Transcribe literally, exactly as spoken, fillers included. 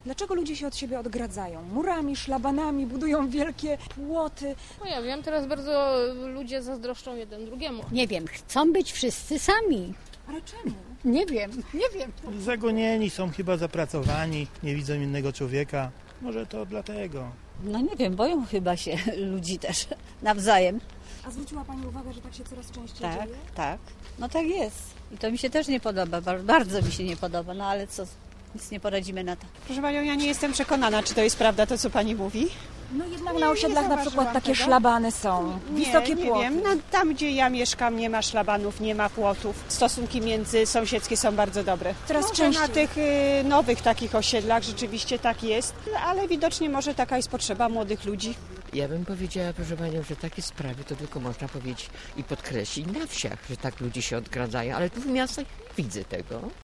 Dlaczego ludzie się od siebie odgradzają? Murami, szlabanami, budują wielkie płoty. No ja wiem, teraz bardzo ludzie zazdroszczą jeden drugiemu. Nie wiem, chcą być wszyscy sami. Ale czemu? Nie wiem, nie wiem. Zagonieni są, chyba zapracowani, nie widzą innego człowieka. Może to dlatego. No nie wiem, boją chyba się ludzi też nawzajem. A zwróciła Pani uwagę, że tak się coraz częściej Tak, dzieje? tak. No tak jest. I to mi się też nie podoba, bar- bardzo mi się nie podoba, no ale co, nic nie poradzimy na to. Proszę Panią, ja nie jestem przekonana, czy to jest prawda, to co Pani mówi. No jednak Nie, na nie osiedlach na przykład zauważyłam takie tego. szlabany są, wysokie nie, nie płoty. wiem. No, tam, gdzie ja mieszkam, nie ma szlabanów, nie ma płotów. Stosunki międzysąsiedzkie są bardzo dobre. Coraz może częściej. na tych y, nowych takich osiedlach rzeczywiście tak jest, ale widocznie może taka jest potrzeba młodych ludzi. Ja bym powiedziała, proszę Panią, że takie sprawy to tylko można powiedzieć i podkreślić na wsiach, że tak ludzie się odgradzają, ale tu w miastach nie widzę tego.